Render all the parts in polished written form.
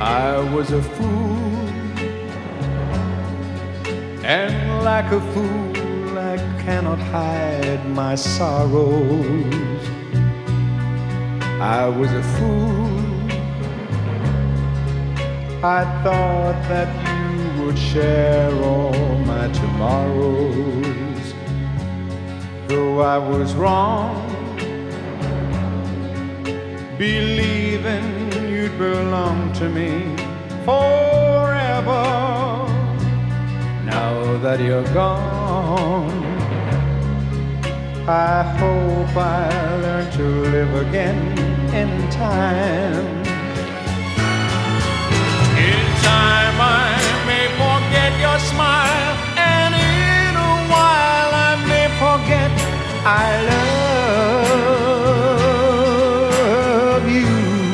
I was a fool, and like a fool I cannot hide my sorrows. I was a fool, I thought that you would share all my tomorrows. Though I was wrong, believing you'd belong to me forever. Now that you're gone, I hope I learn to live again in time. In time I may forget your smile, and in a while I may forget I love you.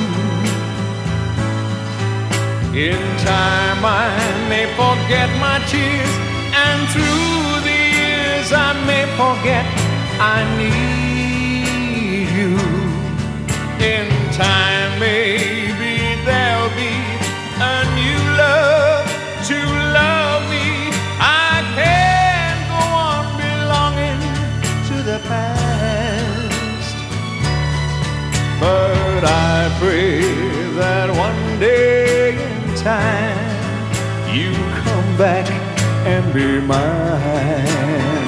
In time I may forget my tears, and through the years I may forget I need you. In time maybe there'll be a new love to love me. I can't go on belonging to the past, but I pray that one day in time you come back and be mine.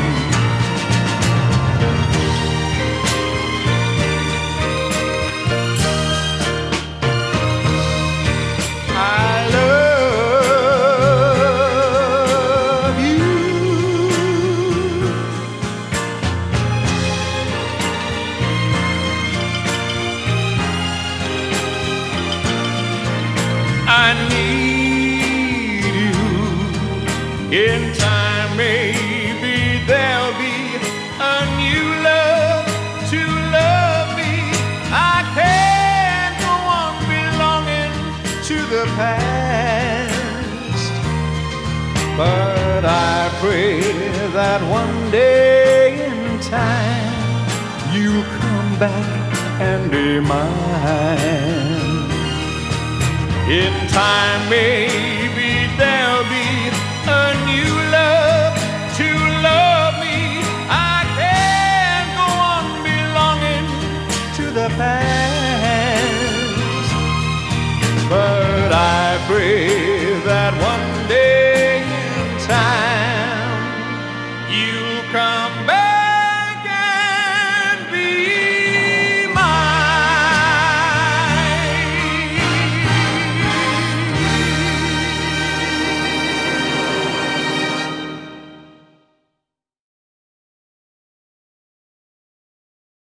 I need you. In time maybe there'll be a new love to love me. I can't go on belonging to the past, but I pray that one day in time you'll come back and be mine. In time maybe there'll be a new